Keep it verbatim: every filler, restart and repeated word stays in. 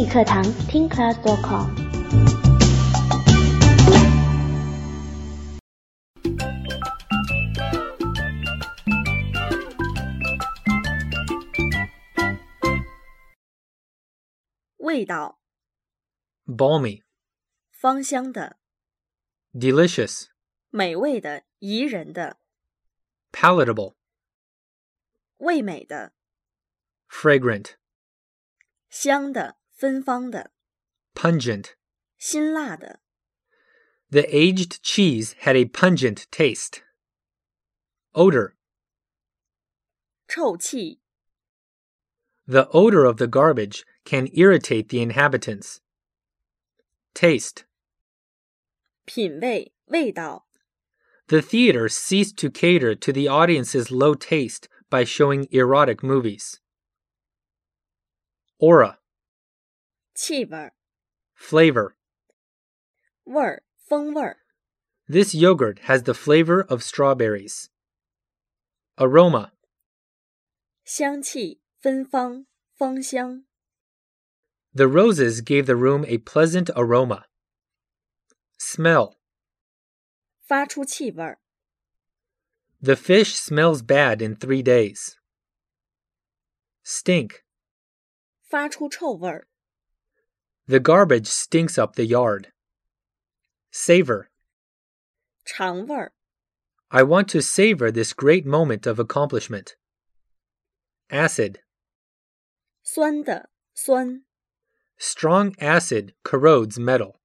语课堂听 class dot com。 味道 balmy, 芳香的 delicious, 美味的宜人的 palatable, 味美的 fragrant, 香的芬芳的 pungent. 辛辣的 The aged cheese had a pungent taste. Odor. 臭气 The odor of the garbage can irritate the inhabitants. Taste. 品味味道 The theater ceased to cater to the audience's low taste by showing erotic movies. Aura. 气味 Flavor. 味儿风味儿 This yogurt has the flavor of strawberries. Aroma. 香气芬芳芳香 The roses gave the room a pleasant aroma. Smell. 发出气味儿 The fish smells bad in three days. Stink. 发出臭味儿 The garbage stinks up the yard. Savor. 尝味儿 I want to savor this great moment of accomplishment. Acid. 酸的酸 Strong acid corrodes metal.